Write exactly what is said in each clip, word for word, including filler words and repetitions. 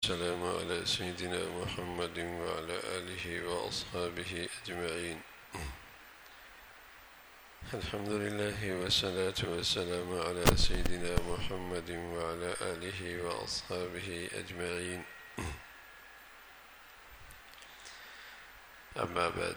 السلام على سيدنا محمد وعلى آله وأصحابه أجمعين. الحمد لله والصلاة والسلام على سيدنا محمد وعلى آله وأصحابه أجمعين. أما بعد،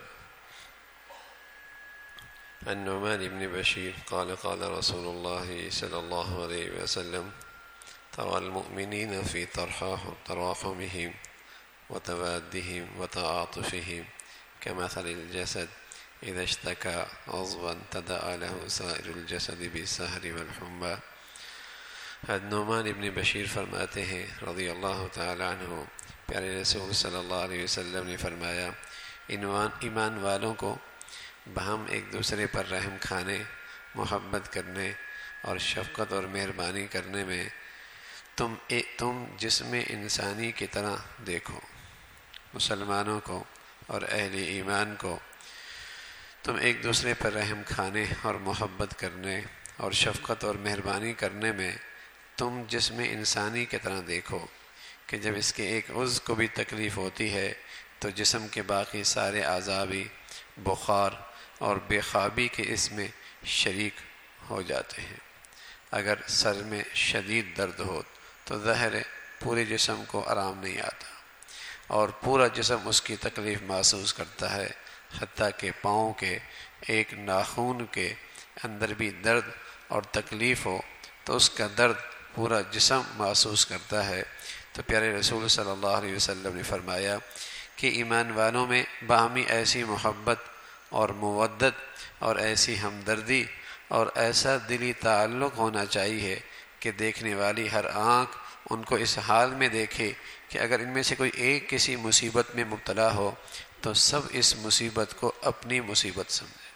عن نعمان بن بشير قال قال رسول الله صلى الله عليه وسلم: ترى المؤمنين في تراحمهم وتوادهم وتعاطفهم كمثل الجسد إذا اشتكى عضوا تداعى له سائر الجسد بالسهر والحمى. حضرت نعمان ابن بشیر فرماتے ہیں رضی اللہ تعالی عنہ، پیارے رسول صلی اللہ علیہ وسلم نے فرمایا، ایمان والوں کو باہم ایک دوسرے پر رحم کھانے، محبت کرنے اور شفقت اور مہربانی کرنے میں تم تم جسم انسانی کی طرح دیکھو۔ مسلمانوں کو اور اہل ایمان کو تم ایک دوسرے پر رحم کھانے اور محبت کرنے اور شفقت اور مہربانی کرنے میں تم جسم انسانی کی طرح دیکھو کہ جب اس کے ایک عضو کو بھی تکلیف ہوتی ہے تو جسم کے باقی سارے اعضاء بھی بخار اور بے خوابی کے اس میں شریک ہو جاتے ہیں۔ اگر سر میں شدید درد ہو تو ظاہر ہے پورے جسم کو آرام نہیں آتا اور پورا جسم اس کی تکلیف محسوس کرتا ہے، حتیٰ کہ پاؤں کے ایک ناخن کے اندر بھی درد اور تکلیف ہو تو اس کا درد پورا جسم محسوس کرتا ہے۔ تو پیارے رسول صلی اللہ علیہ وسلم نے فرمایا کہ ایمان والوں میں باہمی ایسی محبت اور مودت اور ایسی ہمدردی اور ایسا دلی تعلق ہونا چاہیے کہ دیکھنے والی ہر آنکھ ان کو اس حال میں دیکھے کہ اگر ان میں سے کوئی ایک کسی مصیبت میں مبتلا ہو تو سب اس مصیبت کو اپنی مصیبت سمجھے۔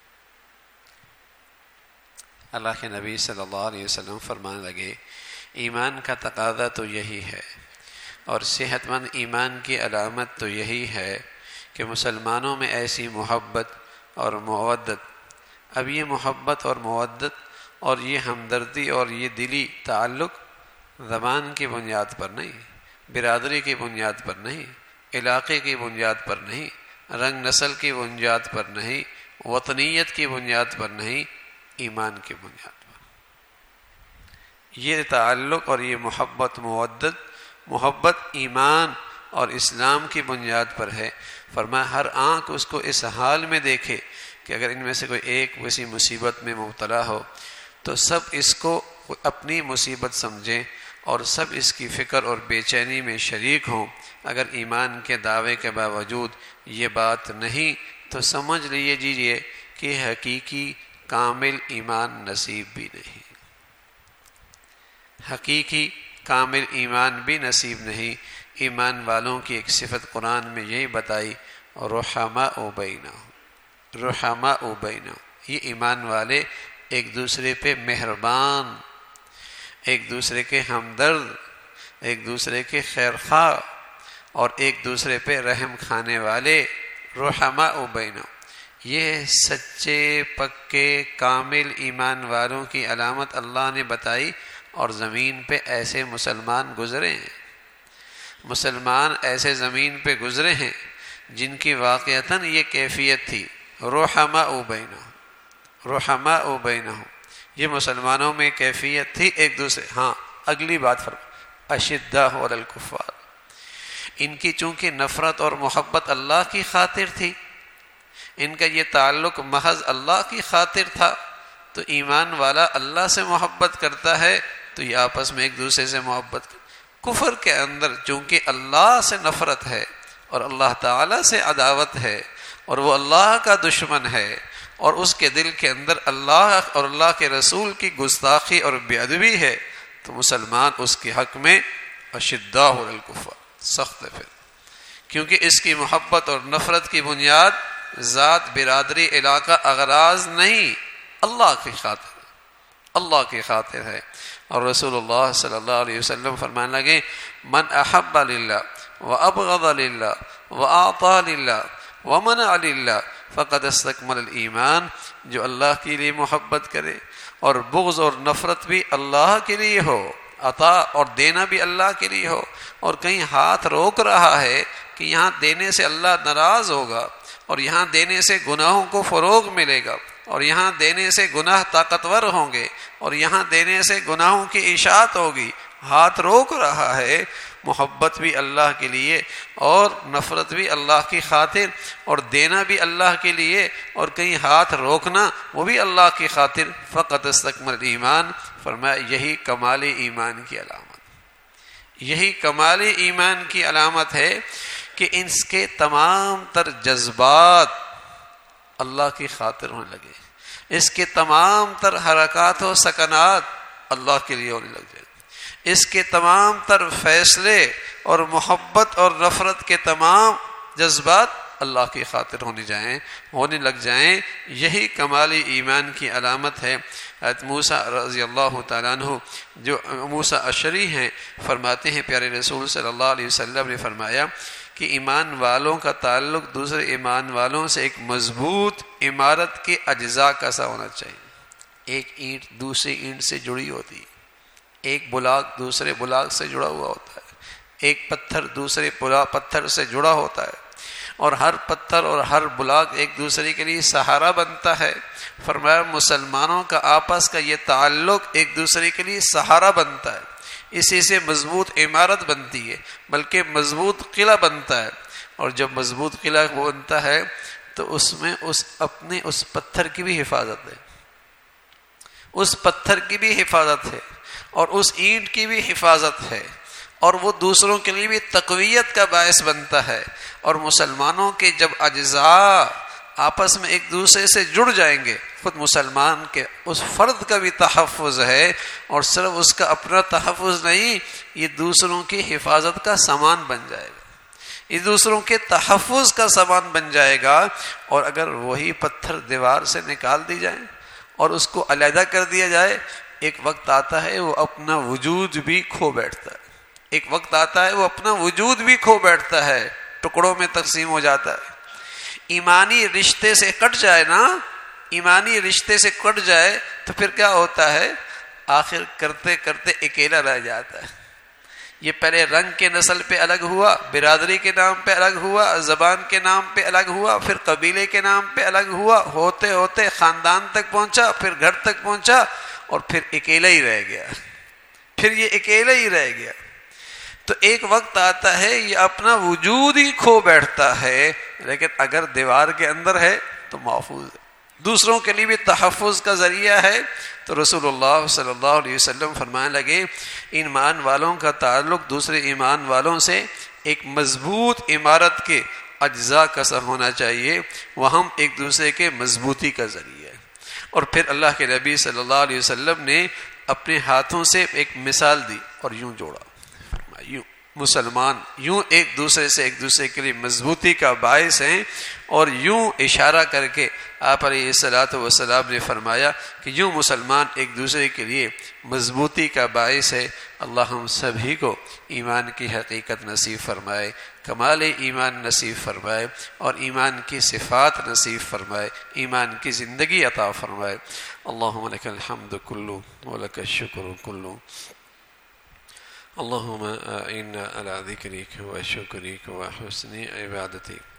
اللہ کے نبی صلی اللہ علیہ وسلم فرمانے لگے، ایمان کا تقاضا تو یہی ہے اور صحت مند ایمان کی علامت تو یہی ہے کہ مسلمانوں میں ایسی محبت اور مودت۔ اب یہ محبت اور مودت اور یہ ہمدردی اور یہ دلی تعلق زبان کی بنیاد پر نہیں، برادری کی بنیاد پر نہیں، علاقے کی بنیاد پر نہیں، رنگ نسل کی بنیاد پر نہیں، وطنیت کی بنیاد پر نہیں، ایمان کی بنیاد پر۔ یہ تعلق اور یہ محبت مودت محبت ایمان اور اسلام کی بنیاد پر ہے۔ فرمایا ہر آنکھ اس کو اس حال میں دیکھے کہ اگر ان میں سے کوئی ایک کسی مصیبت میں مبتلا ہو تو سب اس کو اپنی مصیبت سمجھیں اور سب اس کی فکر اور بے چینی میں شریک ہوں۔ اگر ایمان کے دعوے کے باوجود یہ بات نہیں تو سمجھ لیجیے کہ حقیقی کامل ایمان نصیب بھی نہیں، حقیقی کامل ایمان بھی نصیب نہیں۔ ایمان والوں کی ایک صفت قرآن میں یہی بتائی، رحماء بینہم، رحماء بینہم، یہ ایمان والے ایک دوسرے پہ مہربان، ایک دوسرے کے ہمدرد، ایک دوسرے کے خیرخواہ اور ایک دوسرے پہ رحم کھانے والے، رحماء بینہم۔ یہ سچے پکے کامل ایمان والوں کی علامت اللہ نے بتائی اور زمین پہ ایسے مسلمان گزرے ہیں، مسلمان ایسے زمین پہ گزرے ہیں جن کی واقعتاً یہ کیفیت تھی، رحماء بینہم، رحماء بینہم، یہ مسلمانوں میں کیفیت تھی ایک دوسرے۔ ہاں اگلی بات فرما، اشداء علی الکفار، ان کی چونکہ نفرت اور محبت اللہ کی خاطر تھی، ان کا یہ تعلق محض اللہ کی خاطر تھا، تو ایمان والا اللہ سے محبت کرتا ہے تو یہ آپس میں ایک دوسرے سے محبت کرتا۔ کفر کے اندر چونکہ اللہ سے نفرت ہے اور اللہ تعالی سے عداوت ہے اور وہ اللہ کا دشمن ہے اور اس کے دل کے اندر اللہ اور اللہ کے رسول کی گستاخی اور بے ادبی ہے، تو مسلمان اس کے حق میں اشداء علی الکفار، سخت ہے پھر، کیونکہ اس کی محبت اور نفرت کی بنیاد ذات، برادری، علاقہ، اغراض نہیں، اللہ کی خاطر، اللہ کی خاطر ہے۔ اور رسول اللہ صلی اللہ علیہ وسلم فرمانے لگے، من احب للہ وابغض للہ واعطى للہ ومنع للہ فقد استکمل الایمان، جو اللہ کے لیے محبت کرے اور بغض اور نفرت بھی اللہ کے لیے ہو، عطا اور دینا بھی اللہ کے لیے ہو اور کہیں ہاتھ روک رہا ہے کہ یہاں دینے سے اللہ ناراض ہوگا، اور یہاں دینے سے گناہوں کو فروغ ملے گا، اور یہاں دینے سے گناہ طاقتور ہوں گے، اور یہاں دینے سے گناہوں کی اشاعت ہوگی، ہاتھ روک رہا ہے، محبت بھی اللہ کے لیے اور نفرت بھی اللہ کی خاطر، اور دینا بھی اللہ کے لیے، اور کہیں ہاتھ روکنا وہ بھی اللہ کی خاطر، فقط استکمل ایمان، فرمایا یہی کمال ایمان کی علامت، یہی کمال ایمان کی علامت ہے کہ اس کے تمام تر جذبات اللہ کی خاطر ہونے لگے، اس کے تمام تر حرکات و سکنات اللہ کے لیے ہونے لگ جائے، اس کے تمام تر فیصلے اور محبت اور نفرت کے تمام جذبات اللہ کی خاطر ہونے جائیں ہونے لگ جائیں یہی کمال ایمان کی علامت ہے۔ حضرت موسیٰ رضی اللہ تعالیٰ عنہ جو موسیٰ اشعری ہیں فرماتے ہیں پیارے رسول صلی اللہ علیہ وسلم نے فرمایا کہ ایمان والوں کا تعلق دوسرے ایمان والوں سے ایک مضبوط عمارت کے اجزاء کا سا ہونا چاہیے۔ ایک اینٹ دوسری اینٹ سے جڑی ہوتی ہے، ایک بلاک دوسرے بلاک سے جڑا ہوا ہوتا ہے، ایک پتھر دوسرے پتھر سے جڑا ہوتا ہے، اور ہر پتھر اور ہر بلاک ایک دوسرے کے لیے سہارا بنتا ہے۔ فرمایا مسلمانوں کا آپس کا یہ تعلق ایک دوسرے کے لیے سہارا بنتا ہے، اسی سے مضبوط عمارت بنتی ہے، بلکہ مضبوط قلعہ بنتا ہے، اور جب مضبوط قلعہ بنتا ہے تو اس میں اس اپنے اس پتھر کی بھی حفاظت ہے، اس پتھر کی بھی حفاظت ہے، اور اس اینٹ کی بھی حفاظت ہے، اور وہ دوسروں کے لیے بھی تقویت کا باعث بنتا ہے۔ اور مسلمانوں کے جب اجزاء آپس میں ایک دوسرے سے جڑ جائیں گے، خود مسلمان کے اس فرد کا بھی تحفظ ہے، اور صرف اس کا اپنا تحفظ نہیں، یہ دوسروں کی حفاظت کا سامان بن جائے گا، یہ دوسروں کے تحفظ کا سامان بن جائے گا۔ اور اگر وہی پتھر دیوار سے نکال دی جائے اور اس کو علیحدہ کر دیا جائے، ایک وقت آتا ہے وہ اپنا وجود بھی کھو بیٹھتا ہے، ایک وقت آتا ہے وہ اپنا وجود بھی کھو بیٹھتا ہے، ٹکڑوں میں تقسیم ہو جاتا ہے۔ ایمانی رشتے سے کٹ جائے نا، ایمانی رشتے سے کٹ جائے تو پھر کیا ہوتا ہے، آخر کرتے کرتے اکیلا رہ جاتا ہے۔ یہ پہلے رنگ کے نسل پہ الگ ہوا، برادری کے نام پہ الگ ہوا، زبان کے نام پہ الگ ہوا، پھر قبیلے کے نام پہ الگ ہوا، ہوتے ہوتے خاندان تک پہنچا، پھر گھر تک پہنچا، اور پھر اکیلا ہی رہ گیا، پھر یہ اکیلا ہی رہ گیا۔ تو ایک وقت آتا ہے یہ اپنا وجود ہی کھو بیٹھتا ہے، لیکن اگر دیوار کے اندر ہے تو محفوظ ہے، دوسروں کے لیے بھی تحفظ کا ذریعہ ہے۔ تو رسول اللہ صلی اللہ علیہ وسلم فرمانے لگے ایمان والوں کا تعلق دوسرے ایمان والوں سے ایک مضبوط عمارت کے اجزاء کا سا ہونا چاہیے، وہ ہم ایک دوسرے کے مضبوطی کا ذریعہ ہے۔ اور پھر اللہ کے نبی صلی اللہ علیہ وسلم نے اپنے ہاتھوں سے ایک مثال دی اور یوں جوڑا، یوں مسلمان یوں ایک دوسرے سے ایک دوسرے کے لیے مضبوطی کا باعث ہیں، اور یوں اشارہ کر کے آپ علیہ الصلوۃ والسلام نے فرمایا کہ یوں مسلمان ایک دوسرے کے لیے مضبوطی کا باعث ہے۔ اللہ ہم سبھی کو ایمان کی حقیقت نصیب فرمائے، کمال ایمان نصیب فرمائے، اور ایمان کی صفات نصیب فرمائے، ایمان کی زندگی عطا فرمائے۔ اللہم لک الحمد کلو ولک الشکر کلو، اللہم اعنا علی ذکرک و شکرک و حسن عبادتک۔